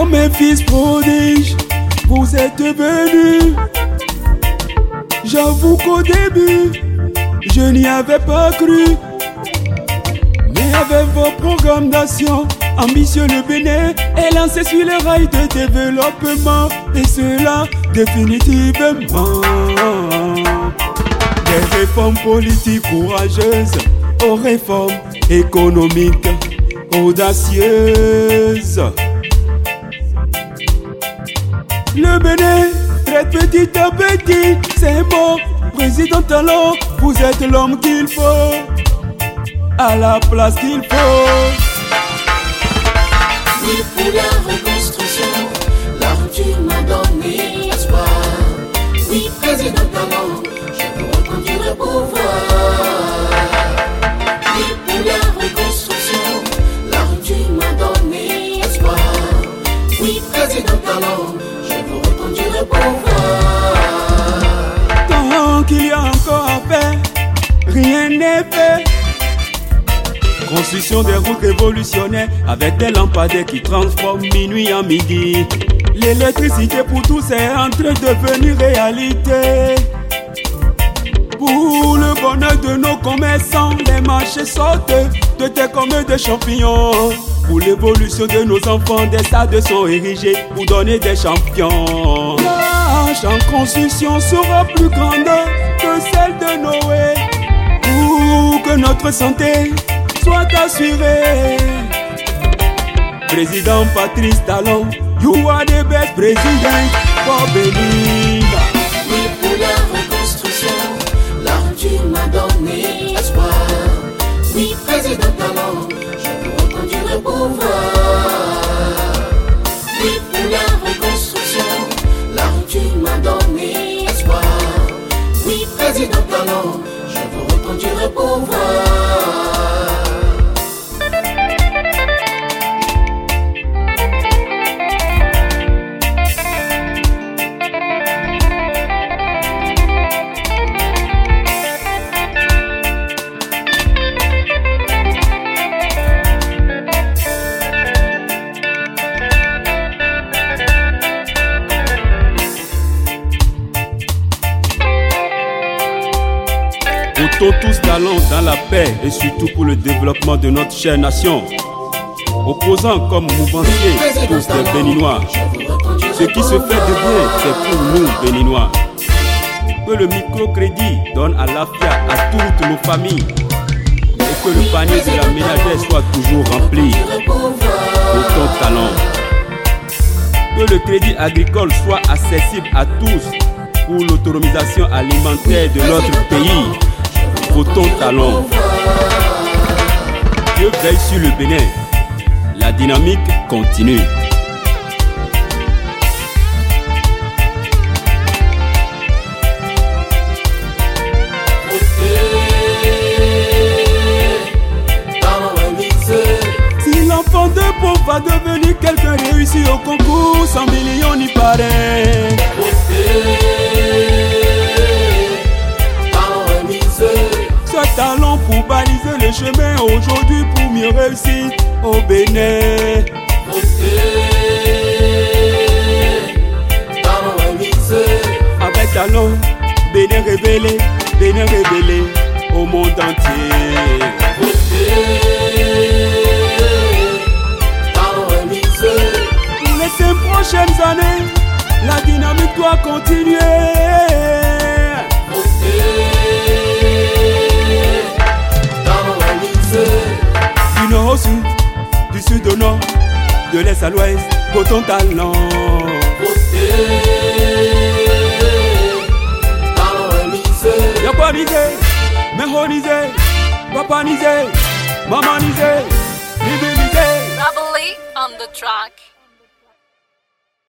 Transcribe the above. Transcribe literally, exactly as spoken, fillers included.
Comme un fils prodige, vous êtes venu. J'avoue qu'au début, je n'y avais pas cru. Mais avec vos programmes d'action, ambitieux le Bénin est lancé sur les rails de développement. Et cela définitivement. Des réformes politiques courageuses aux réformes économiques audacieuses. Le Bénin traite petit à petit, c'est bon. Président Talon, vous êtes l'homme qu'il faut, à la place qu'il faut. Oui, pour la reconstruction, la rupture m'a donné espoir. Oui, président Talon, je veux reconduire le pouvoir. Oui, pour la reconstruction, la rupture m'a donné espoir. Oui, président Talon, je veux reconduire le pouvoir. Tant qu'il y a encore à faire, rien n'est fait. Construction des routes révolutionnaires avec des lampadaires qui transforment minuit en midi. L'électricité pour tous est en train de devenir réalité. Pour le bonheur de nos commerçants, les marchés sortent de terre comme des champignons. Pour l'évolution de nos enfants, des stades sont érigés pour donner des champions. L'âge en construction sera plus grande que celle de Noé. Pour que notre santé soit assurée. Président Patrice Talon, you are the best president for Benin. Oui, pour la reconstruction, la rupture m'a donné espoir. Oui, président Talon, je veux reconduire le pouvoir. Oui, pour la reconstruction, la rupture m'a donné espoir. Oui, président Talon, je veux reconduire le pouvoir. Votons tous Talon dans la paix et surtout pour le développement de notre chère nation. Opposants comme mouvanciers, tous des Béninois. Ce qui se fait de bien, c'est pour nous Béninois. Que le microcrédit donne à l'afia à toutes nos familles. Et que le panier de la ménagère soit toujours rempli. Votons Talon. Que le crédit agricole soit accessible à tous pour l'autonomisation alimentaire de notre pays. Votons Talon. Dieu veille sur le Bénin. La dynamique continue. Si l'enfant de pauvre va devenir quelqu'un réussi au concours, cent millions n'y paraît. Ce talent pour baliser le chemin aujourd'hui pour mieux réussir au Bénin. Avec Talon, Bénin révélé, Bénin révélé au monde entier. Pour les cinq prochaines années, la dynamique doit continuer. Du nord au sud, du sud au nord, de l'est à l'ouest, votons Talon. Yabaniser, méhoniser, papaniser, mamaniser, libériser. Double E on the track.